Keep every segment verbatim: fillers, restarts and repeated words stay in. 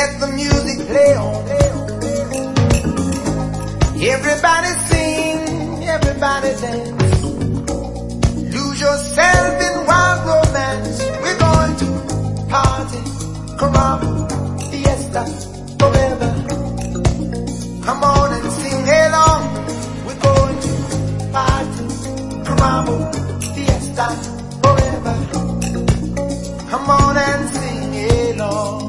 Let the music play on. Everybody sing, everybody dance. Lose yourself in wild romance. We're going to party, caramba, fiesta, forever. Come on and sing along. We're going to party, caramba, fiesta, forever. Come on and sing along.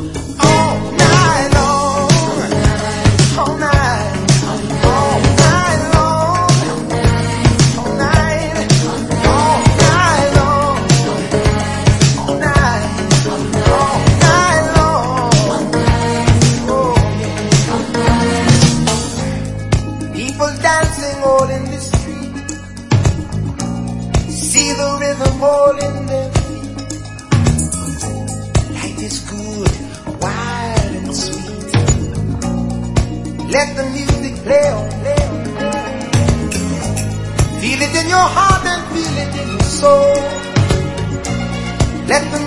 Dancing all in the street, see the rhythm all in their feet. Life is good, wild and sweet. Let the music play on, play on, play on. Feel it in your heart and feel it in your soul. Let the